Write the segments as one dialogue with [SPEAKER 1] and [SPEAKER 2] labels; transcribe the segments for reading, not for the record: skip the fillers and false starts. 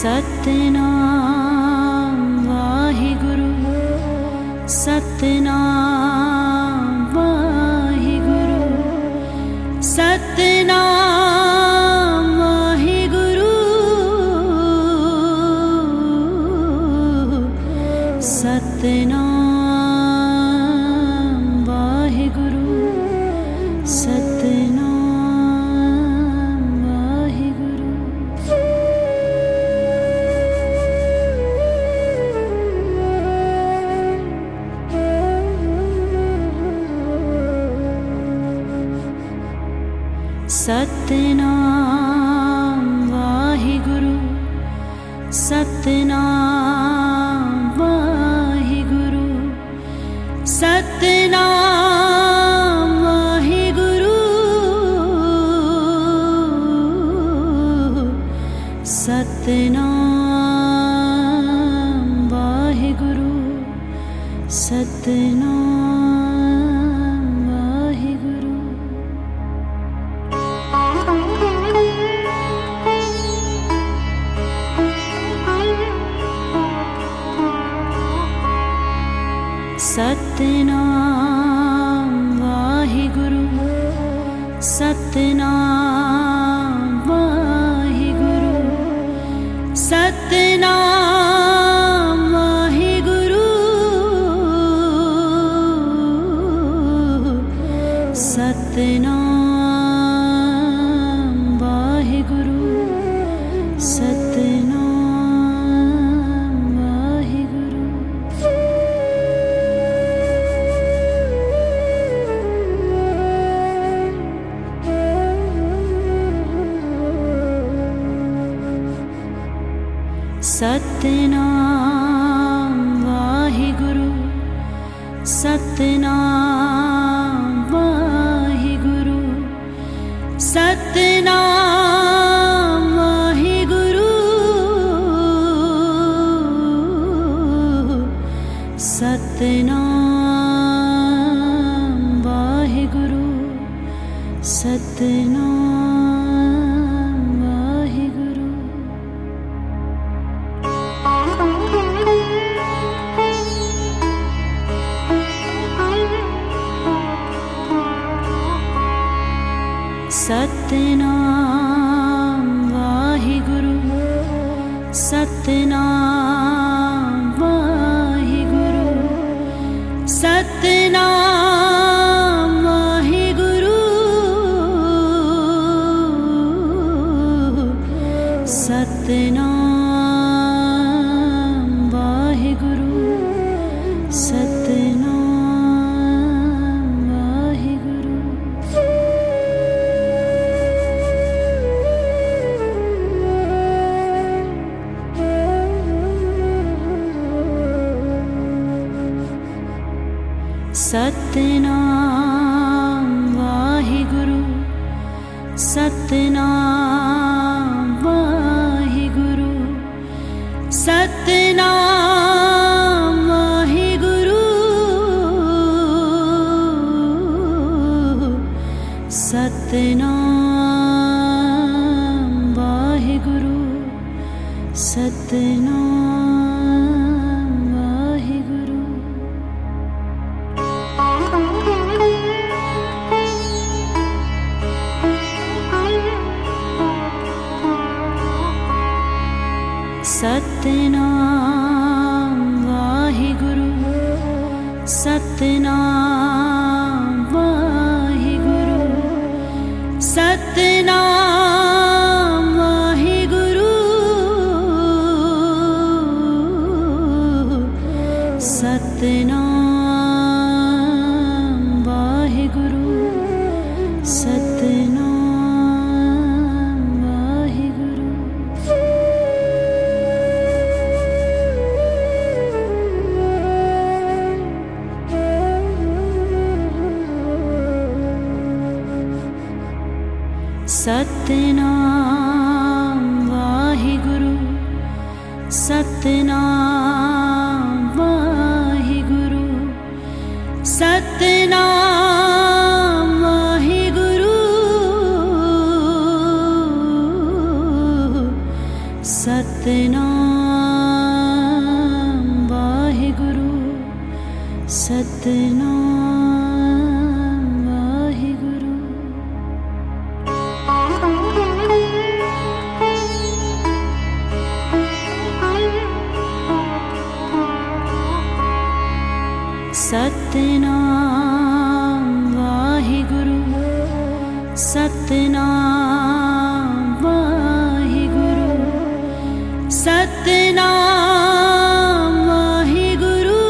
[SPEAKER 1] Satnam Waheguru Satnam Waheguru Satnam Waheguru Satnam Waheguru Satnam Satnam Waheguru Satnam Waheguru Satnam Waheguru Satnam Waheguru Satnam Satnam Waheguru Satnam Waheguru Satnam Waheguru Satnam Waheguru Satnam Satnam Waheguru Satnam Waheguru Satnam Waheguru Satnam Waheguru Satnam Satnam Waheguru Satnam Waheguru Satnam Waheguru Satnam Waheguru Satnam Satnam Waheguru Satnam Waheguru Satnam Waheguru Satnam Waheguru Satnam Satnam Waheguru Satnam Waheguru Satnam Waheguru Satnam Waheguru Satnam Satnam Waheguru Satnam Waheguru. Satnam Waheguru Satnam Waheguru Satnam Waheguru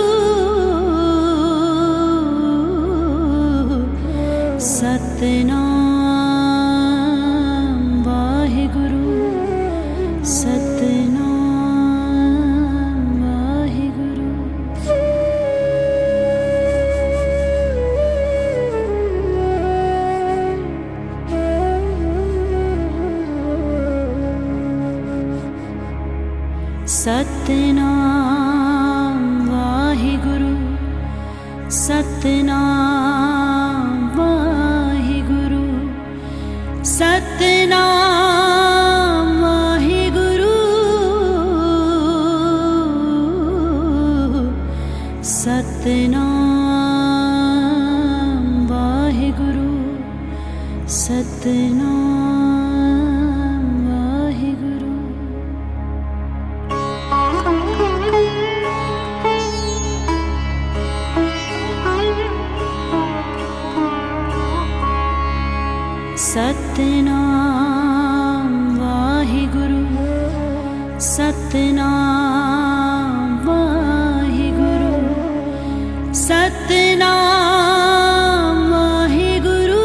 [SPEAKER 1] Satnam Waheguru Satnam Waheguru. Satnam Waheguru Satnam Waheguru Satnam Waheguru Satnam Waheguru Satnam Waheguru. Satnam Waheguru Satnam Waheguru Satnam Waheguru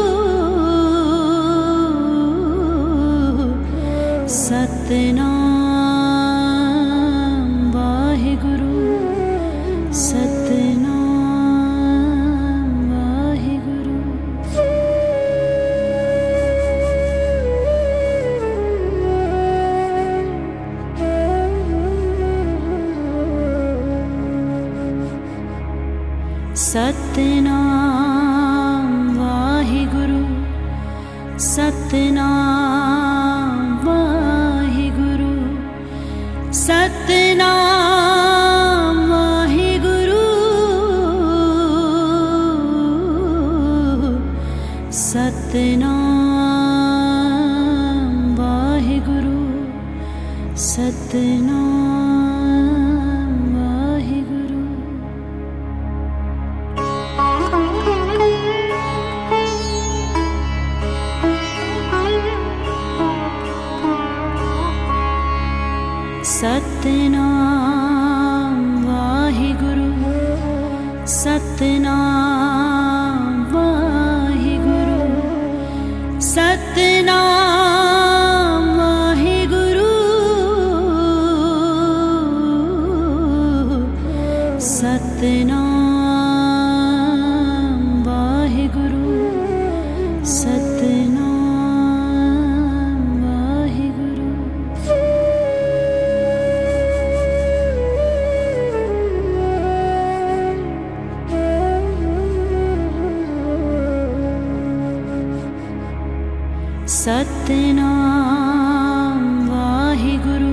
[SPEAKER 1] Satnam Waheguru Satnam Waheguru. Satnam Waheguru Satnam Waheguru Satnam Waheguru Satnam Waheguru Satnam Waheguru. Satnam Waheguru Satnam Waheguru Satnam Waheguru Satnam Waheguru Satnam Waheguru. Satnam Waheguru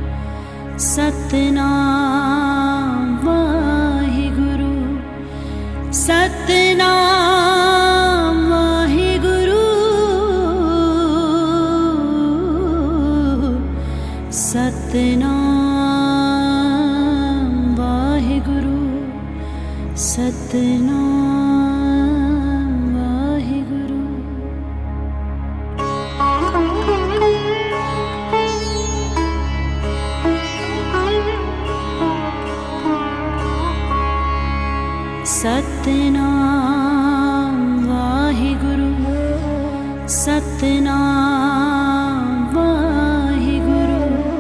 [SPEAKER 1] Satnam Waheguru Satnam Waheguru Satnam Waheguru Satnam Waheguru. Satnam Waheguru Satnam Waheguru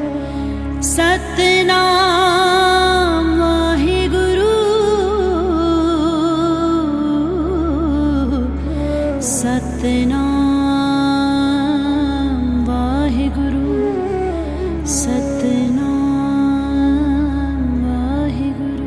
[SPEAKER 1] Satnam Waheguru Satnam Waheguru Satnam Waheguru.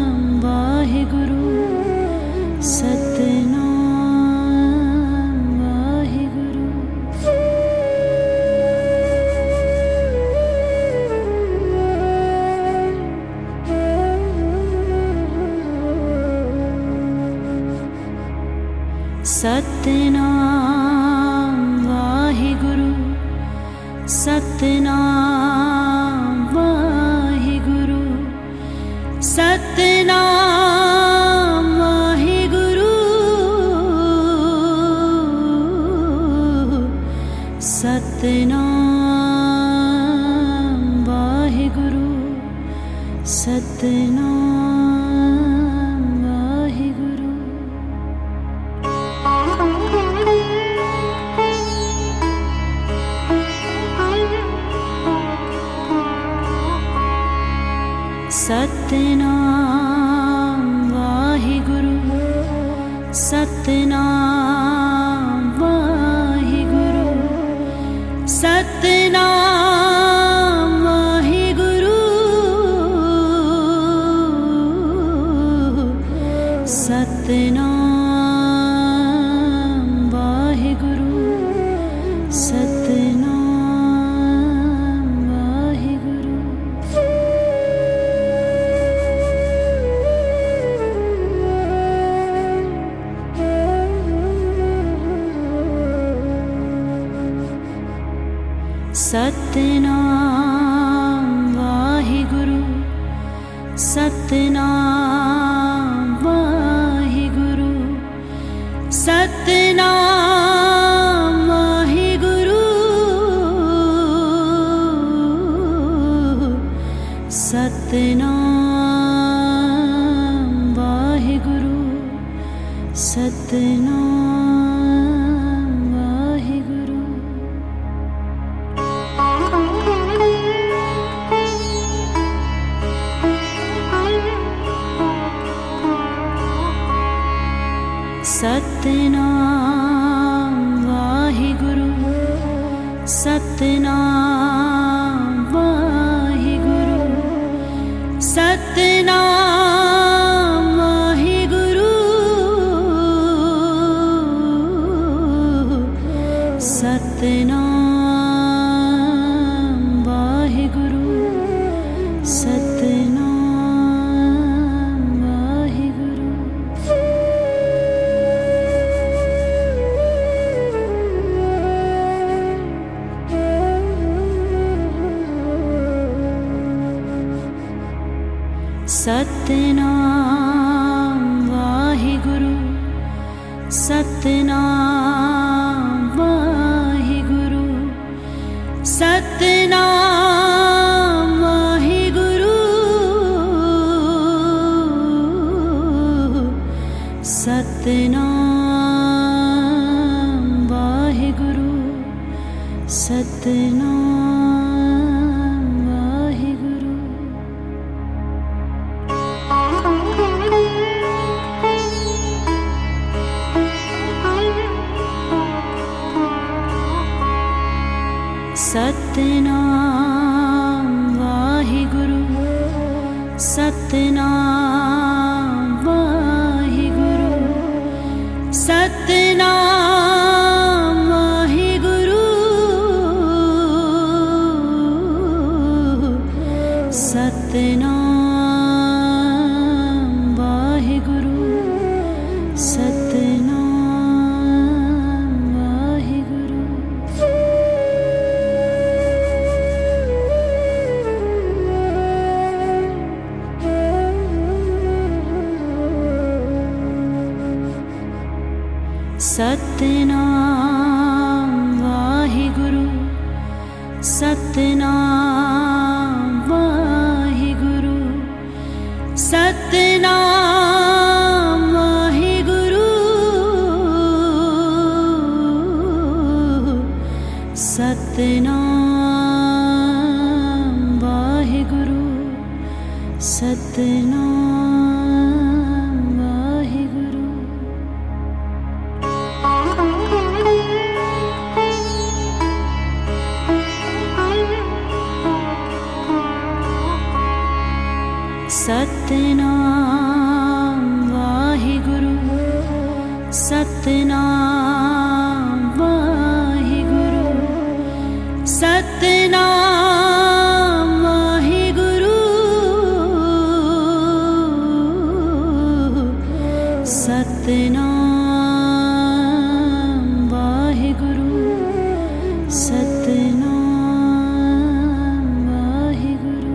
[SPEAKER 1] Waheguru Satnam Waheguru. Satnam Waheguru Satnam Waheguru Satnam Waheguru Satnam Waheguru Satnam Waheguru. Satnam Waheguru Satnam Waheguru Satnam Waheguru Satnam Waheguru Satnam Waheguru. Satnam Waheguru Satnam Waheguru Satnam Waheguru Satnam Waheguru Satnam Waheguru. Satnam Waheguru Satnam Waheguru Satnam Waheguru Satnam Waheguru Satnam Waheguru. Satnam Waheguru Satnam Waheguru Satnam Waheguru Satnam Waheguru Satnam Waheguru. Satnam Waheguru Satnam Waheguru Satnam Waheguru Satnam Waheguru Satnam Waheguru. Satnam Waheguru Satnam Waheguru Satnam Waheguru Satnam Waheguru Satnam Waheguru. Satnam Waheguru Satnam Waheguru Satnam Waheguru Satnam Waheguru Satnam Waheguru.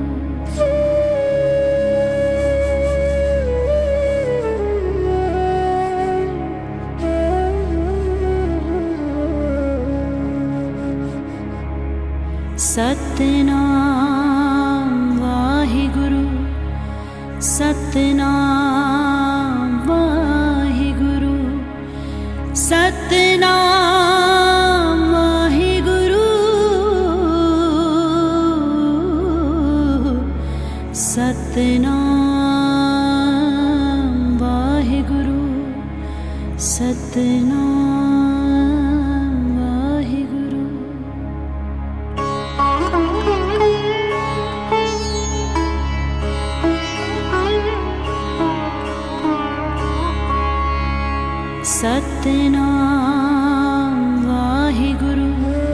[SPEAKER 1] Satnam Waheguru Satnam Waheguru Satnam Waheguru Satnam Waheguru Satnam Waheguru. Satnam Waheguru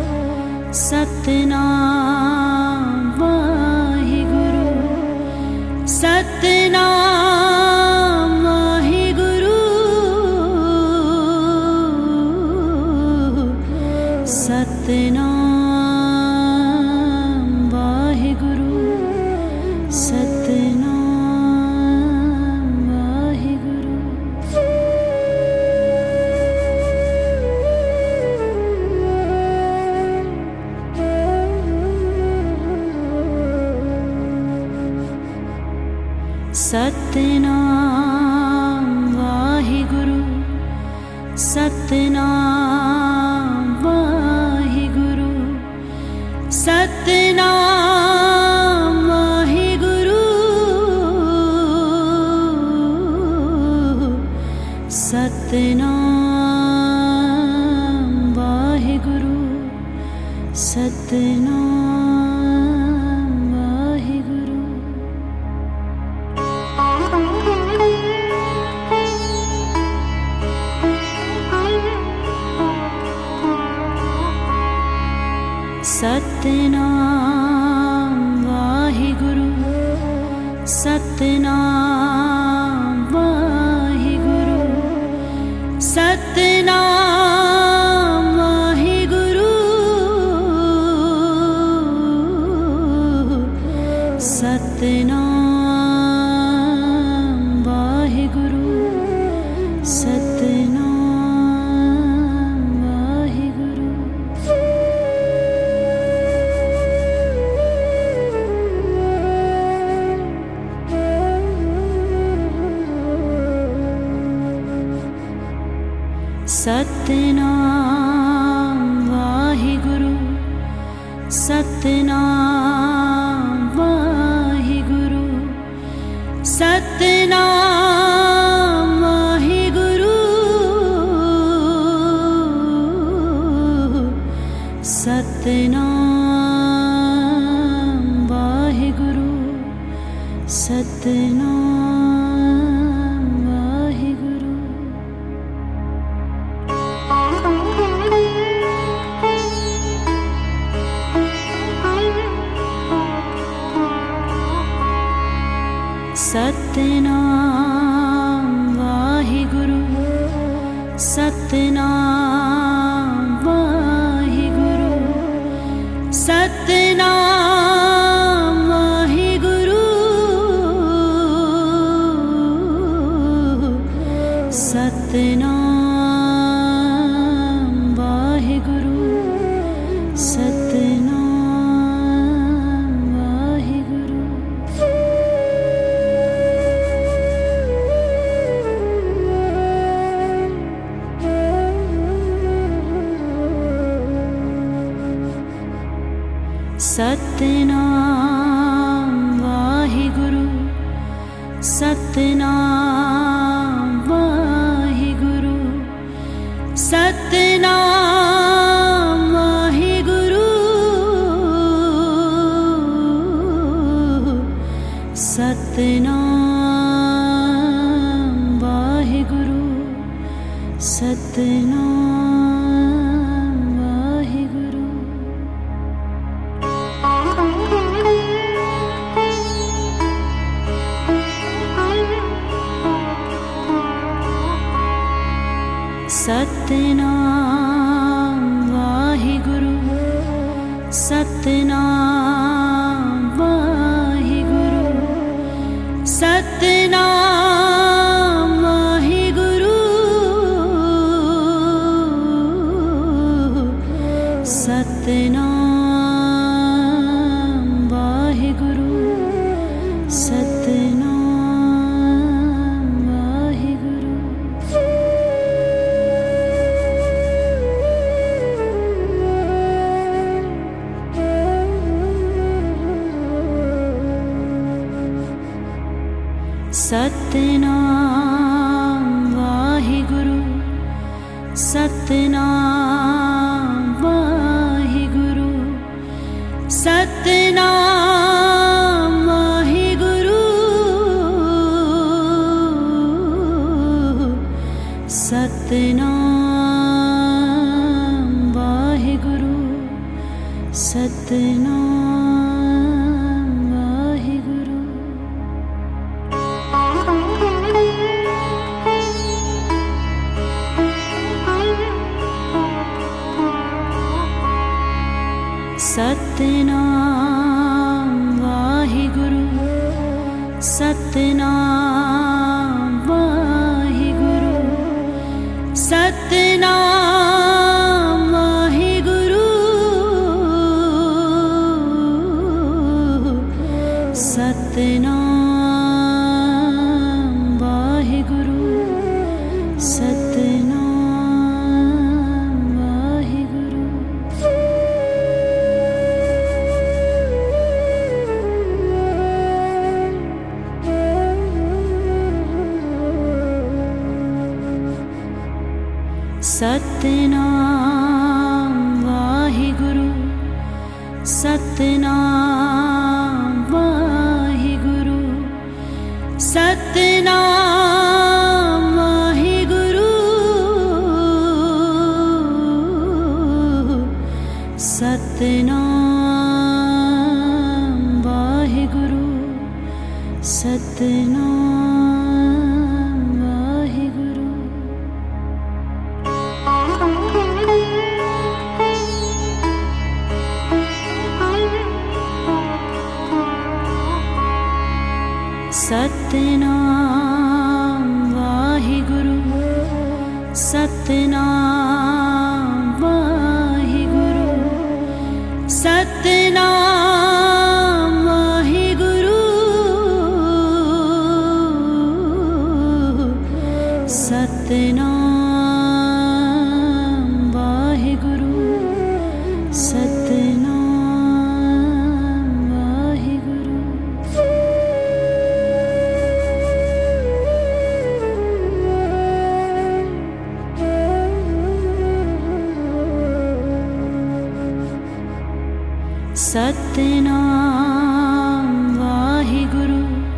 [SPEAKER 1] Satnam Waheguru Satnam Waheguru Satnam Waheguru Satnam Waheguru. Satnam Waheguru Satnam Waheguru Satnam Waheguru Satnam Waheguru Satnam Waheguru. Satnam Waheguru Satnam Waheguru Satnam Waheguru Satnam Waheguru Satnam Waheguru. Satnam Waheguru Satnam Waheguru Satnam Waheguru Satnam Waheguru Satnam Waheguru. Satnam Waheguru Satnam Waheguru Satnam Waheguru Satnam Waheguru Satnam Waheguru. Satnam Waheguru Satnam Waheguru Satnam Waheguru Satnam Waheguru Satnam Waheguru. Satnam Waheguru, Satnam Waheguru, Satnam Waheguru, Satnam Waheguru, Satnam Waheguru. Satnam Waheguru, Satnam Waheguru, Satnam Waheguru, Satnam Waheguru, Satnam Waheguru. Satnam Waheguru, Satnam Waheguru, Satnam Waheguru, Satnam Waheguru, Satnam Waheguru. Satnam Waheguru, Satnam Waheguru, Satnam Waheguru, Satnam Waheguru, Satnam Waheguru. Satnam Waheguru, Satnam Waheguru, Satnam Waheguru, Satnam Waheguru, Satnam Waheguru. Satnam Waheguru,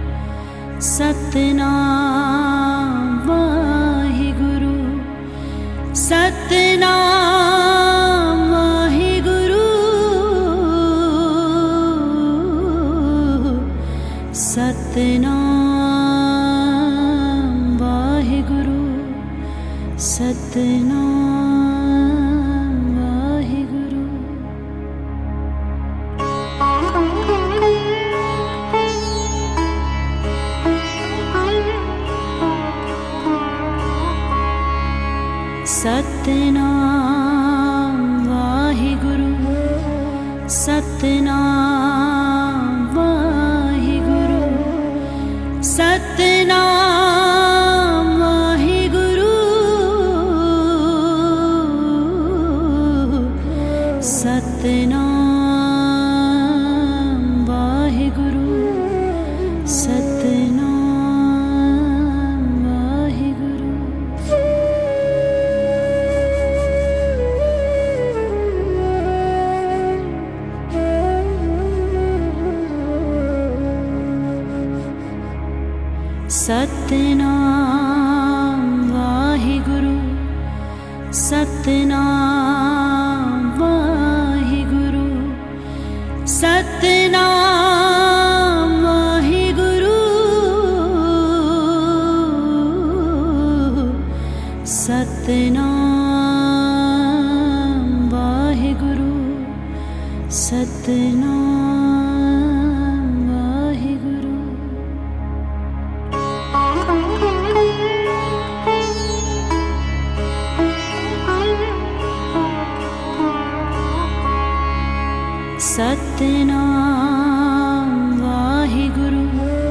[SPEAKER 1] Satnam Waheguru, Satnam Waheguru, Satnam Waheguru, Satnam Waheguru. Satnam Waheguru, Satnam Waheguru, Satnam Waheguru, Satnam Waheguru, Satnam Waheguru. Satnam Waheguru, Satnam Waheguru Satnam Waheguru Satnam Waheguru Satnam Waheguru. Satnam Waheguru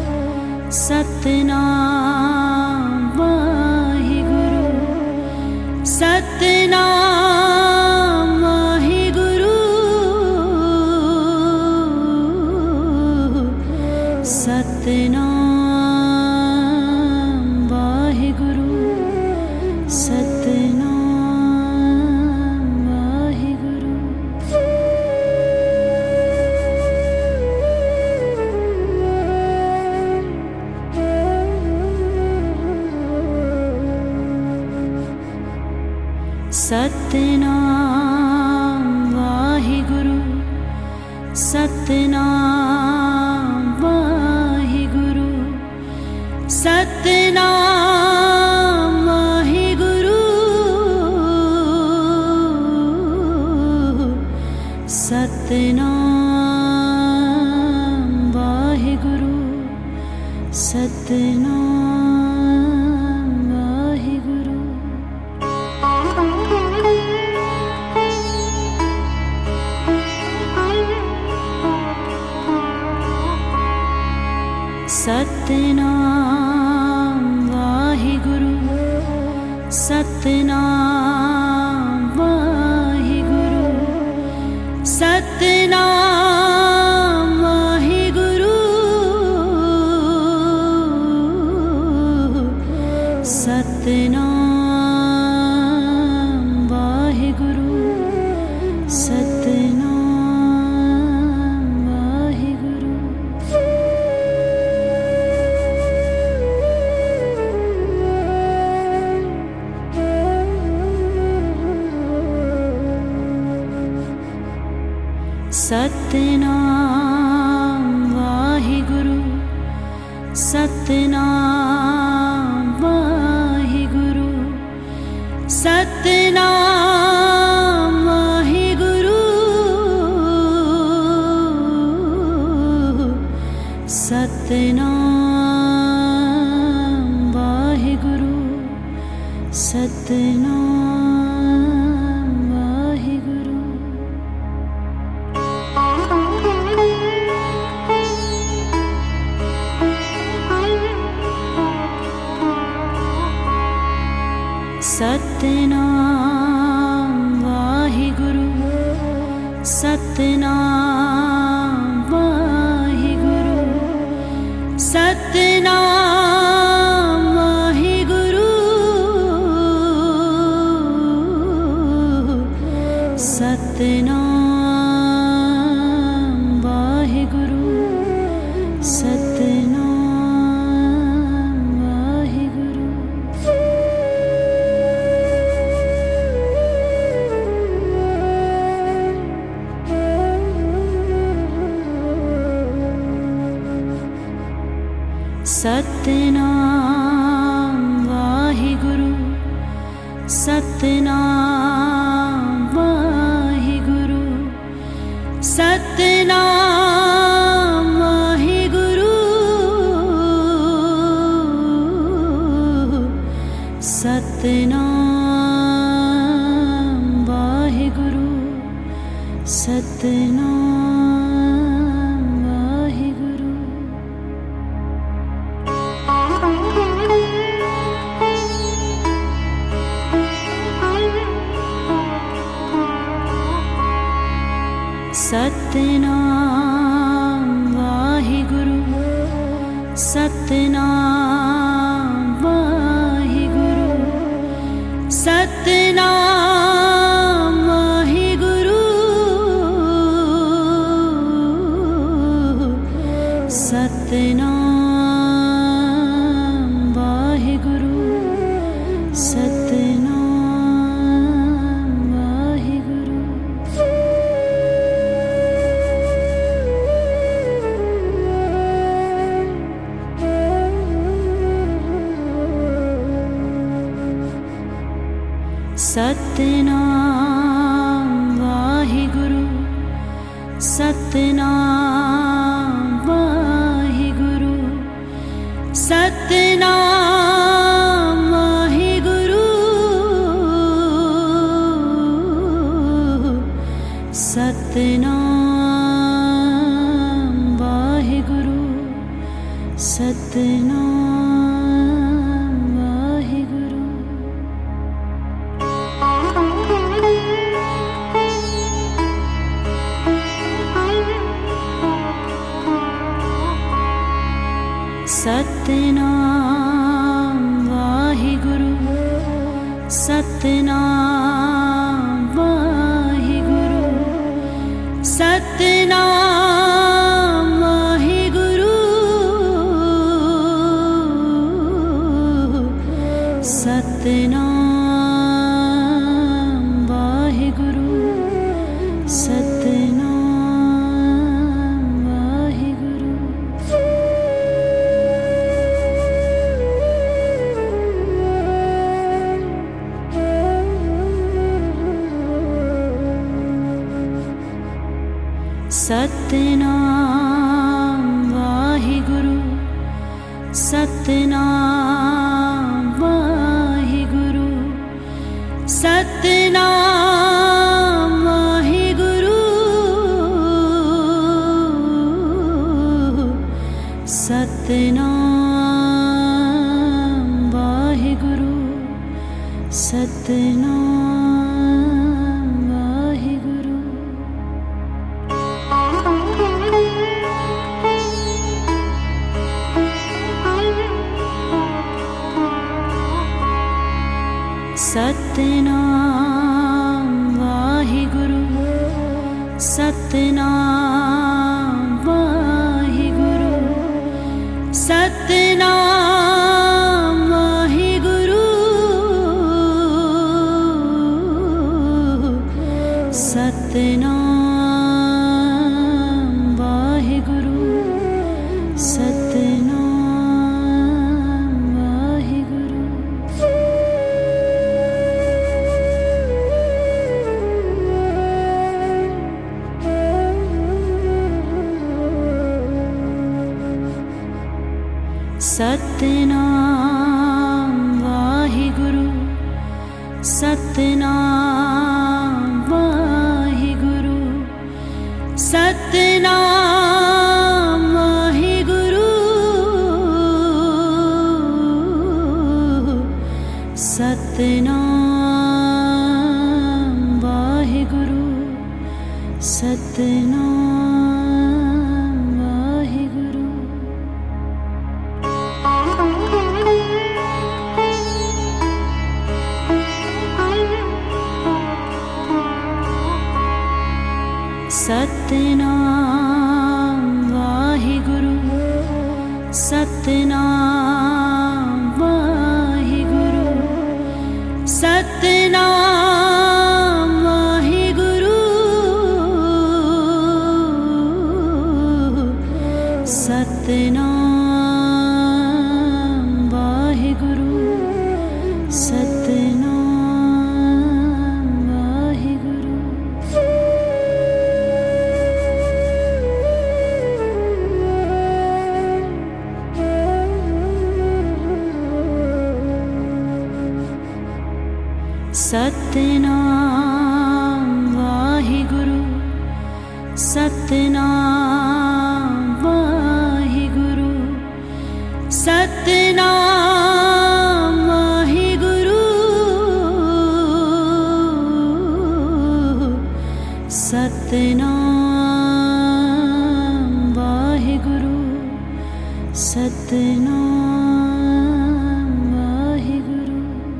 [SPEAKER 1] Satnam Waheguru Satnam Waheguru Satnam Waheguru Satnam Waheguru. Satnam Waheguru Satnam Waheguru Satnam Waheguru Satnam Waheguru Satnam Waheguru. Satnam Waheguru Satnam Waheguru Satnam Waheguru Satnam Waheguru Satnam Waheguru. Satnam Waheguru Satnam Waheguru Satnam Waheguru Satnam Waheguru Satnam Waheguru. Satnam Waheguru Satnam Waheguru Satnam Waheguru Satnam Waheguru Satnam Waheguru. Satnam Waheguru Satnam Waheguru Satnam Waheguru Satnam Waheguru Satnam Waheguru. Satnam Waheguru Satnam Waheguru Satnam Waheguru Satnam Waheguru Satnam Satnam Waheguru Satnam Waheguru Satnam Waheguru Satnam Waheguru Satnam Waheguru. Satnam Waheguru Satnam Waheguru Satnam Waheguru Satnam Waheguru Satnam Waheguru. Satnam Waheguru Satnam Waheguru Satnam Waheguru Satnam Waheguru Satnam Waheguru. Satnam Waheguru Satnam Waheguru Satnam Waheguru Satnam Waheguru Satnam Waheguru. Satnam Waheguru Satnam Waheguru Satnam Waheguru Satnam Waheguru Satnam Waheguru. Satnam Waheguru Satnam Waheguru Satnam Waheguru Satnam Waheguru Satnam Waheguru. Satnam Waheguru Satnam Waheguru Satnam Waheguru Satnam Waheguru Satnam Waheguru.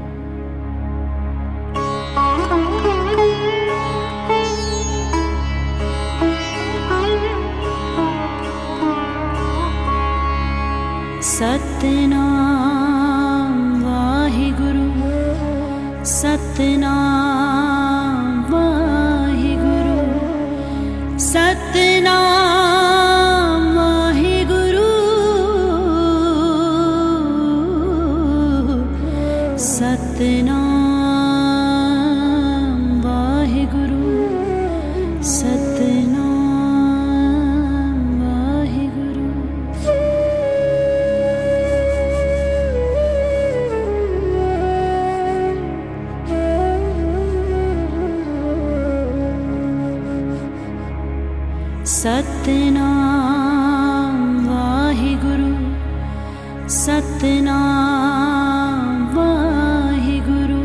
[SPEAKER 1] Satnam Waheguru Satnam Waheguru Satnam Waheguru Satnam Satnam Waheguru Satnam Waheguru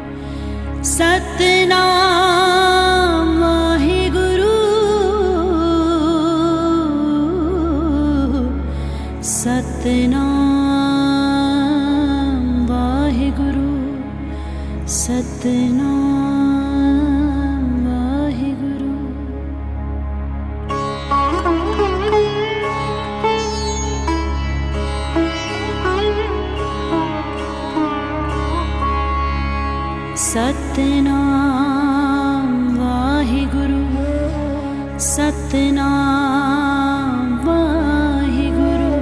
[SPEAKER 1] Satnam Waheguru Satnam Waheguru Satnam Waheguru. Satnam Waheguru Satnam Waheguru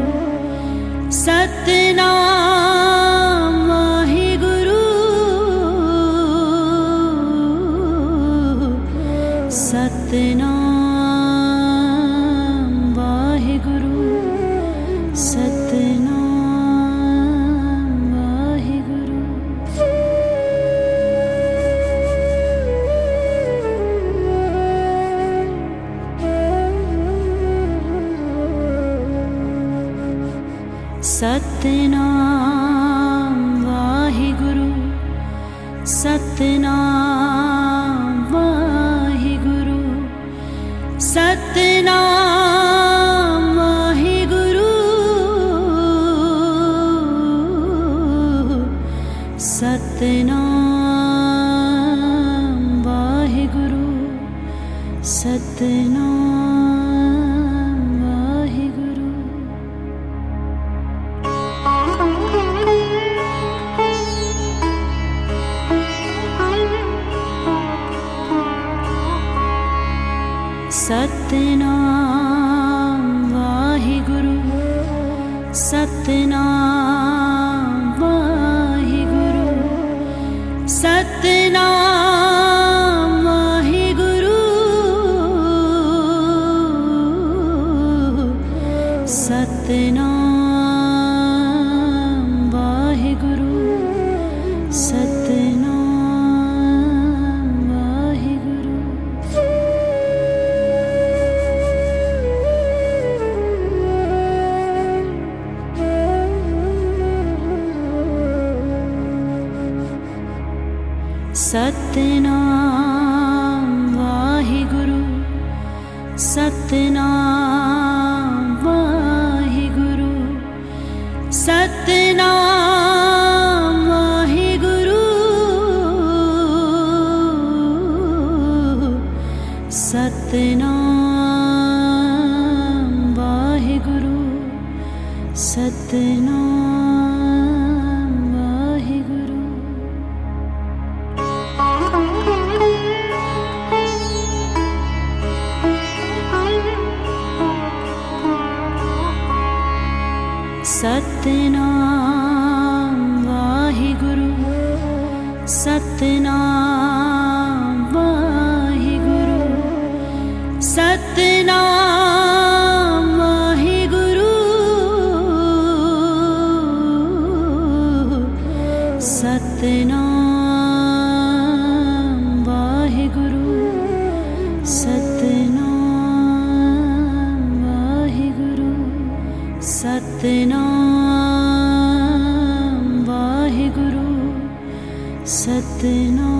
[SPEAKER 1] Satnam Waheguru Satnam Waheguru Satnam Waheguru. Satnam Waheguru Satnam Waheguru Satnam Waheguru Satnam Waheguru Satnam Waheguru. Satnam Waheguru Satnam Waheguru Satnam Waheguru Satnam Waheguru Satnam Waheguru. Satnam Waheguru Satnam Waheguru Satnam Waheguru Satnam Waheguru Satnam Waheguru. Satnam Waheguru Satnam Waheguru Satnam Waheguru Satnam Waheguru Satnam Waheguru Satnam Waheguru Satnam